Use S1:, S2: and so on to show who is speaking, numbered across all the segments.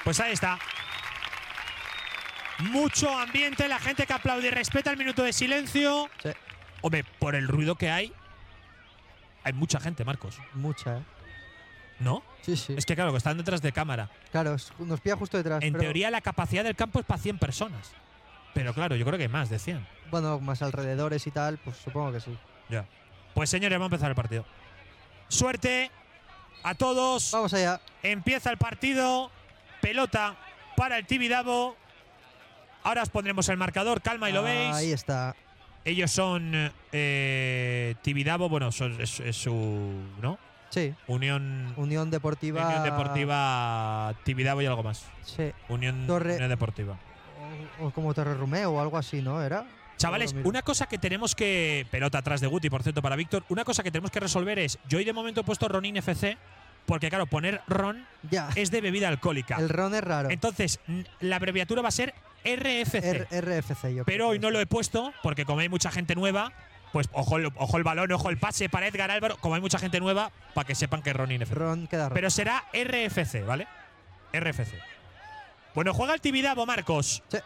S1: Pues ahí está. Mucho ambiente, la gente que aplaude y respeta el minuto de silencio.
S2: Sí.
S1: Hombre, por el ruido que hay mucha gente, Marcos.
S2: Mucha, ¿eh?
S1: ¿No?
S2: Sí, sí.
S1: Es que claro, que están detrás de cámara.
S2: Claro, nos pilla justo detrás.
S1: En
S2: pero,
S1: teoría la capacidad del campo es para 100 personas. Pero claro, yo creo que hay más de 100.
S2: Bueno, más alrededores y tal, pues supongo que sí.
S1: Ya. Pues señores, vamos a empezar el partido. Suerte a todos.
S2: Vamos allá.
S1: Empieza el partido. Pelota para el Tibidabo. Ahora os pondremos el marcador, calma y lo veis.
S2: Ahí está.
S1: Ellos son Tibidabo, bueno, es su… ¿no?
S2: Sí.
S1: Unión
S2: Deportiva
S1: Tibidabo y algo más.
S2: Sí.
S1: Unión Deportiva.
S2: O como Torre Romeo o algo así, ¿no? ¿Era?
S1: Chavales, una cosa que tenemos que… Pelota atrás de Guti, por cierto, para Víctor. Una cosa que tenemos que resolver es… Yo hoy de momento he puesto Ronin FC porque, claro, poner Ron
S2: ya
S1: es de bebida alcohólica.
S2: El Ron es raro.
S1: Entonces, la abreviatura va a ser RFC.
S2: RFC, yo
S1: Pero hoy no lo he puesto porque como hay mucha gente nueva, pues ojo el balón, ojo el pase para Edgar Álvaro. Como hay mucha gente nueva, para que sepan que es Ronin FC.
S2: Ron queda Ron.
S1: Pero será RFC, ¿vale? RFC. Bueno, juega el Tibidabo, Marcos.
S2: Sí.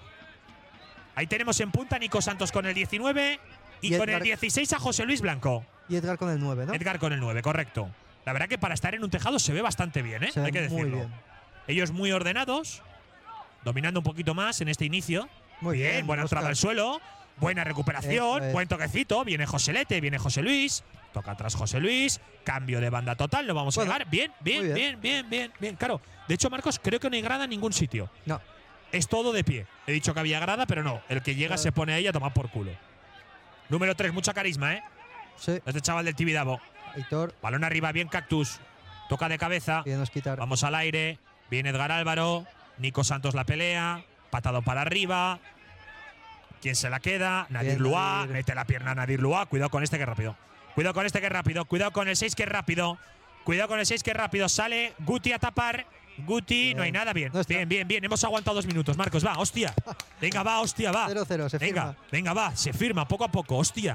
S1: Ahí tenemos en punta a Nico Santos con el 19 y con el 16 a José Luis Blanco.
S2: Y Edgar con el 9, ¿no?
S1: Edgar con el 9, correcto. La verdad que para estar en un tejado se ve bastante bien, ¿eh? Hay que decirlo.
S2: Muy bien.
S1: Ellos muy ordenados, dominando un poquito más en este inicio.
S2: Muy bien.
S1: Buena entrada al suelo, buena recuperación, buen toquecito. Viene Joselete, viene José Luis. Toca atrás José Luis. Cambio de banda total, lo vamos a llegar. Bien. Claro, de hecho, Marcos, creo que no hay grada en ningún sitio.
S2: No.
S1: Es todo de pie. He dicho que había grada, pero no. El que llega se pone ahí a tomar por culo. Número 3, mucha carisma, ¿eh?
S2: Sí.
S1: Este chaval del Tibidabo.
S2: Aitor.
S1: Balón arriba, bien Cactus. Toca de cabeza.
S2: Bien, nos quitar.
S1: Vamos al aire. Viene Edgar Álvaro. Nico Santos la pelea. Patado para arriba. ¿Quién se la queda? Nadir Lua. Mete la pierna a Nadir Lua. Cuidado con este que es rápido. Cuidado con este que es rápido. Cuidado con el 6 que es rápido. Cuidado con el 6 que es rápido. Sale Guti a tapar. Guti, bien. No hay nada. Bien. No bien. Hemos aguantado 2 minutos. Marcos, va, hostia. Venga, va, hostia, va.
S2: 0-0, se firma.
S1: Venga, va. Se firma poco a poco, hostia.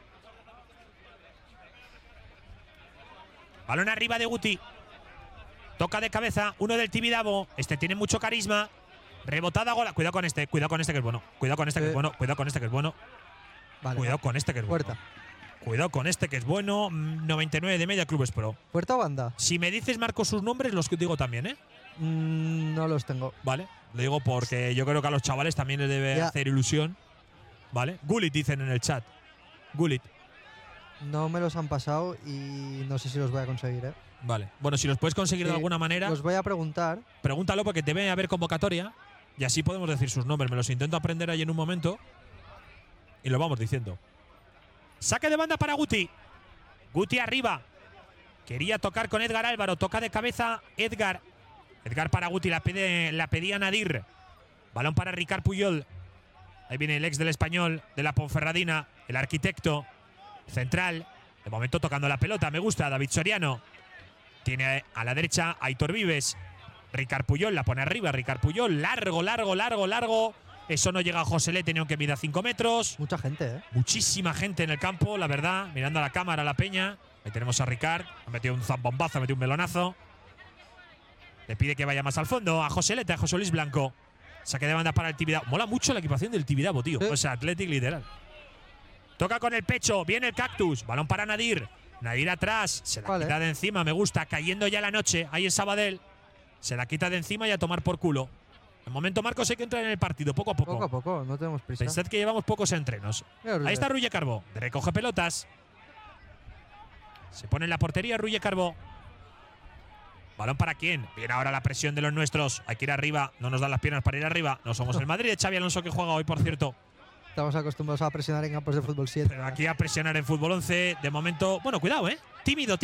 S1: Balón arriba de Guti. Toca de cabeza. Uno del Tibidabo. Este tiene mucho carisma. Rebotada, gola. Cuidado con este que es bueno. Cuidado con este que es bueno. Cuidado con este que es bueno.
S2: Vale,
S1: cuidado con este que es bueno.
S2: Puerta.
S1: Cuidado con este que es bueno. 99 de media, Clubes Pro.
S2: ¿Puerta o banda?
S1: Si me dices, Marcos, sus nombres, los digo también, ¿eh?
S2: No los tengo.
S1: Vale. Le digo porque yo creo que a los chavales también les debe hacer ilusión. Vale. Gulit dicen en el chat. Gulit.
S2: No me los han pasado y no sé si los voy a conseguir, ¿eh?
S1: Vale. Bueno, si los puedes conseguir de alguna manera.
S2: Los voy a preguntar.
S1: Pregúntalo porque debe haber convocatoria y así podemos decir sus nombres. Me los intento aprender ahí en un momento y lo vamos diciendo. Saque de banda para Guti. Guti arriba. Quería tocar con Edgar Álvaro. Toca de cabeza Edgar. Edgar para Guti. La pedía Nadir. Balón para Ricard Puyol. Ahí viene el ex del Español, de la Ponferradina, el arquitecto central. De momento tocando la pelota. Me gusta. David Soriano. Tiene a la derecha Aitor Vives. Ricard Puyol la pone arriba. Ricard Puyol. Largo. Eso no llega a Joselete ni aunque mida 5 metros.
S2: Mucha gente, ¿eh?
S1: Muchísima gente en el campo, la verdad. Mirando a la cámara, a la peña. Ahí tenemos a Ricard. Ha metido un zambombazo, ha metido un melonazo. Le pide que vaya más al fondo. A Joselete, a José Luis Blanco. Saque de banda para el Tibidabo. Mola mucho la equipación del Tibidabo, tío. O sea, Athletic literal. Toca con el pecho. Viene el Cactus. Balón para Nadir. Nadir atrás. Se la quita de encima. Me gusta. Cayendo ya la noche. Ahí en Sabadell. Se la quita de encima y a tomar por culo. De momento, Marcos, hay que entrar en el partido, poco a poco.
S2: Poco a poco, no tenemos prisa.
S1: Pensad que llevamos pocos entrenos. Ahí está Ruye Carbó. Recoge pelotas. Se pone en la portería Ruye Carbó. ¿Balón para quién? Viene ahora la presión de los nuestros. Hay que ir arriba. No nos dan las piernas para ir arriba. No somos el Madrid de Xavi Alonso que juega hoy, por cierto.
S2: Estamos acostumbrados a presionar en campos de fútbol 7.
S1: Pero aquí a presionar en fútbol 11. De momento… Bueno, cuidado, ¿eh? Tímido.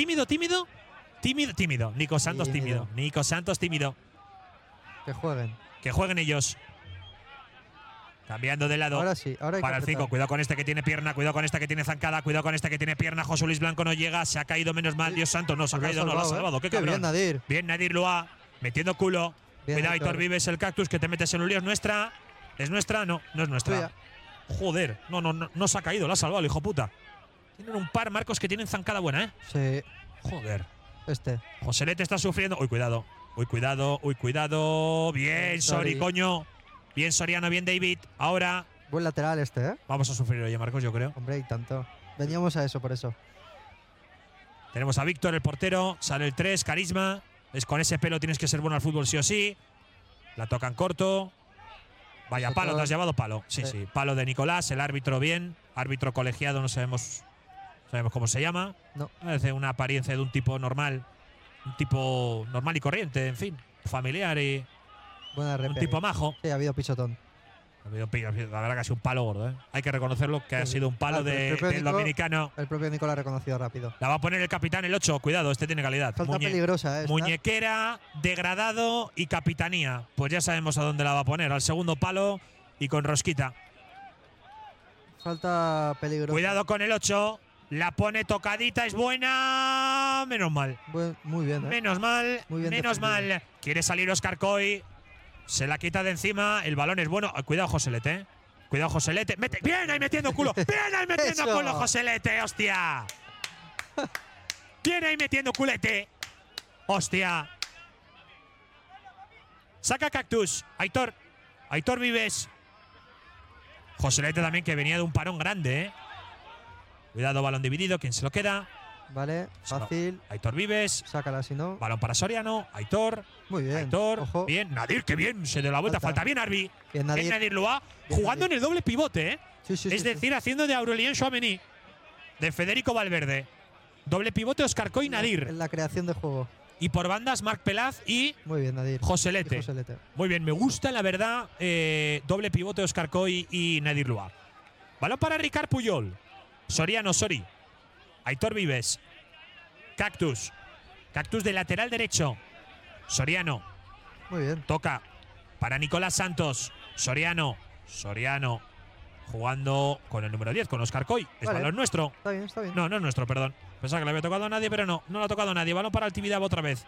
S1: Nico Santos tímido. Nico Santos tímido.
S2: Que jueguen.
S1: Que jueguen ellos. Cambiando de lado.
S2: Ahora sí, ahora hay
S1: para
S2: que
S1: el 5. Cuidado con este que tiene pierna. Cuidado con este que tiene zancada. Cuidado con este que tiene pierna. José Luis Blanco no llega. Se ha caído menos mal. Dios santo. No, se ha caído. No, lo ha salvado. Qué cabrón.
S2: Bien, Nadir.
S1: Bien, Nadir Lua. Metiendo culo.
S2: Bien,
S1: cuidado, Aitor Vives, el Cactus, que te metes en un lío. ¿Es nuestra? ¿Es nuestra? No, no es nuestra.
S2: Tuya.
S1: Joder. No se ha caído. Lo ha salvado el hijo puta. Tienen un par, Marcos, que tienen zancada buena, ¿eh?
S2: Sí.
S1: Joder.
S2: Joselete
S1: está sufriendo. Uy, cuidado. Uy, cuidado, uy, cuidado. Bien, Sori, coño. Bien, Soriano, bien, David. Ahora
S2: Buen lateral este, ¿eh?
S1: vamos a sufrir hoy, Marcos, yo creo.
S2: Hombre, y tanto. Veníamos a eso, por eso.
S1: Tenemos a Víctor, el portero. Sale el 3, Carisma. Es con ese pelo tienes que ser bueno al fútbol sí o sí. La tocan corto. Vaya palo, te has llevado palo. Sí, sí. Palo de Nicolás, el árbitro bien. Árbitro colegiado, no sabemos cómo se llama.
S2: No.
S1: Parece una apariencia de un tipo normal. Un tipo normal y corriente, en fin. Familiar y
S2: Buena
S1: un tipo majo.
S2: Sí, ha habido pisotón.
S1: La verdad que ha sido un palo gordo, ¿eh? Hay que reconocerlo que ha sido un palo del dominicano.
S2: El propio Nicolás ha reconocido rápido.
S1: La va a poner el capitán, el 8. Cuidado, este tiene calidad.
S2: Falta peligrosa, ¿eh?
S1: Muñequera, degradado y capitanía. Pues ya sabemos a dónde la va a poner. Al segundo palo y con rosquita.
S2: Falta peligrosa.
S1: Cuidado con el 8. La pone tocadita, es buena. Menos mal.
S2: Muy bien, ¿eh?
S1: Menos mal.
S2: Muy bien
S1: menos
S2: defendido.
S1: mal. Quiere salir Óscar Coy. Se la quita de encima. El balón es bueno. Cuidado, Joselete, ¿eh? Cuidado, Joselete. Mete. ¡Bien ahí metiendo culo! ¡Bien ahí metiendo culo, Joselete! ¡Hostia! ¡Bien ahí metiendo culete! ¡Hostia! Saca Cactus. Aitor. Aitor Vives. Joselete también, que venía de un parón grande, ¿eh? Cuidado, balón dividido. ¿Quién se lo queda?
S2: Vale, fácil.
S1: Aitor Vives.
S2: Sácala si no.
S1: Balón para Soriano. Aitor.
S2: Muy bien.
S1: Aitor.
S2: Ojo.
S1: Bien. Nadir, qué bien. Se dio la vuelta. Falta bien Arbi.
S2: Bien, Nadir.
S1: Bien, Nadir Lua.
S2: Bien,
S1: Jugando
S2: Nadir.
S1: en el doble pivote, ¿eh?
S2: Sí, sí,
S1: es
S2: sí,
S1: decir, haciendo de Aurelien Chouameni. De Federico Valverde. Doble pivote, Óscar Coy, Nadir.
S2: En la creación de juego.
S1: Y por bandas, Marc Pelaz y
S2: Muy bien, Nadir.
S1: Joselete.
S2: Y Joselete.
S1: Muy bien, me gusta, la verdad, doble pivote, Óscar Coy y Nadir Lua. Balón para Ricard Puyol. Soriano, Sori. Aitor Vives. Cactus. Cactus de lateral derecho. Soriano.
S2: Muy bien.
S1: Toca para Nicolás Santos. Soriano. Soriano. Jugando con el número 10, con Óscar Coy. Es
S2: Vale.
S1: balón nuestro.
S2: Está bien, está bien.
S1: No, no es nuestro, perdón. Pensaba que le había tocado a nadie, pero no. No lo ha tocado a nadie. Balón para Altividad otra vez.